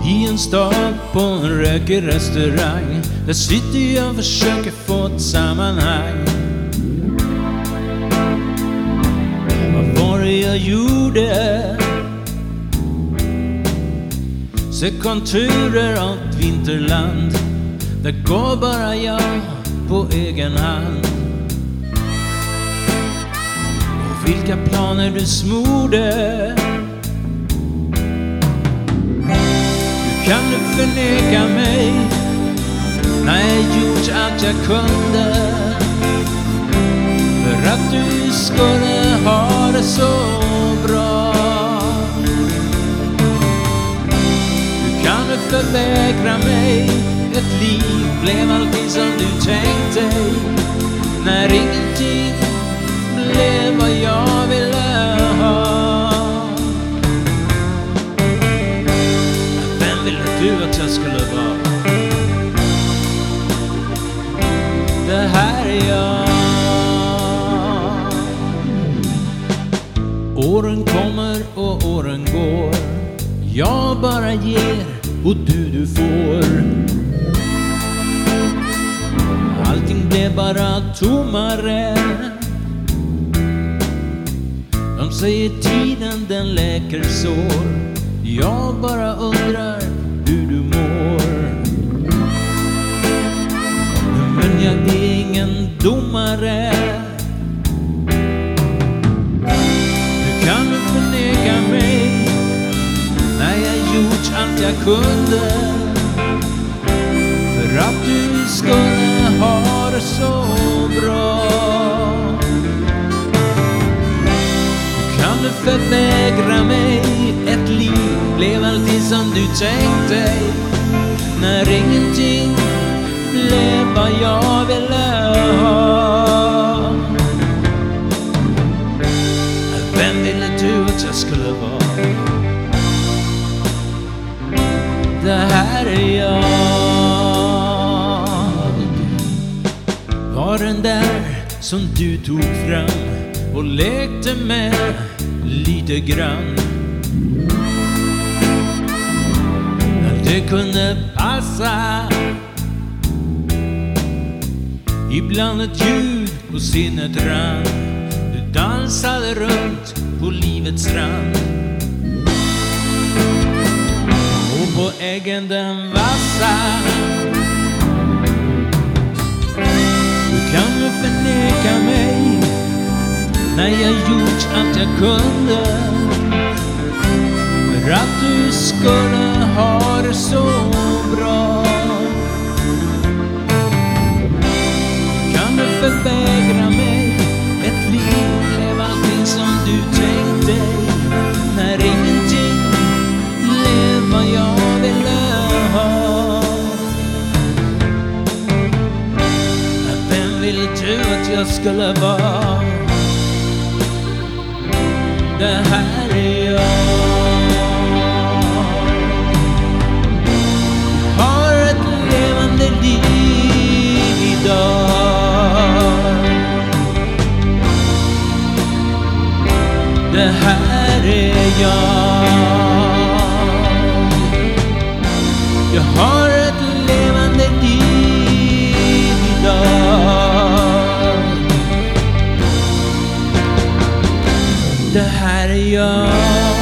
I en stad på en rökig restaurang, där sitter jag och försöker få ett sammanhang. Vad var det jag gjorde? Se konturer av ett vinterland, där går bara jag på egen hand. Och vilka planer du smorde. Kan du förneka mig när jag gjort allt jag kunde för att du skulle ha det så bra? Hur kan du förvägra mig ett liv blev alltid som du tänkte dig, när ingenting blev vad jag ville ha? Du att jag skulle vara. Det här är jag. Åren kommer och åren går. Jag bara ger och du får. Allting blev bara tommare. De säger tiden den läker sår. Jag bara undrar hur du mår. Men jag är ingen domare. Hur kan du förneka mig när jag gjort allt jag kunde för att du skulle ha det så bra? Hur kan du förvägra mig ett liv blev alltid som du tänkte dig, när ingenting blev vad jag ville ha? Vem ville du att jag skulle vara? Det här är jag. Var den där som du tog fram och lekte med lite grann. Det kunde passa. Ibland ett ljud på sinnet rann. Du dansade runt på livets strand. Och på äggen den vassa. Hur kan du förneka mig när jag gjort allt jag kunde för att du skulle ha det så bra? Kan du förvägra mig ett liv blev allting som du tänkte dig, när ingenting blev vad jag ville ha? Vem ville du att jag skulle vara? Det här är jag. Liv idag. Det här är jag. Jag har ett levande liv idag. Det här är jag.